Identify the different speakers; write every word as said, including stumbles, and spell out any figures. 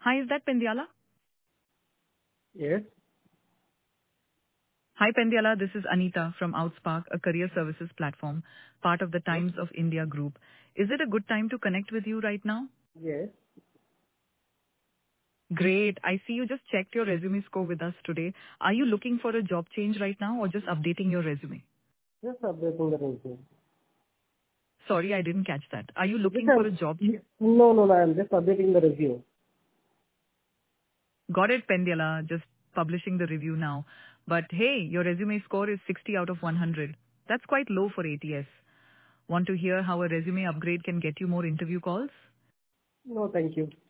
Speaker 1: Hi, is that Pendiala?
Speaker 2: Yes.
Speaker 1: Hi, Pendiala. This is Anita from Outspark, a career services platform, part of the
Speaker 2: Yes.
Speaker 1: Times of India group. Is it a good time to connect with you right now?
Speaker 2: Yes.
Speaker 1: Great. I see you just checked your resume score with us today. Are you looking for a job change right now or just updating your resume?
Speaker 2: Just updating the resume.
Speaker 1: Sorry, I didn't catch that. Are you
Speaker 2: Just
Speaker 1: looking for
Speaker 2: up-
Speaker 1: a job?
Speaker 2: No, no, no. I'm just updating the resume.
Speaker 1: Got it, Pendiala. Just publishing the review now. But hey, your resume score is sixty out of one hundred. That's quite low for A T S. Want to hear how a resume upgrade can get you more interview calls?
Speaker 2: No, thank you.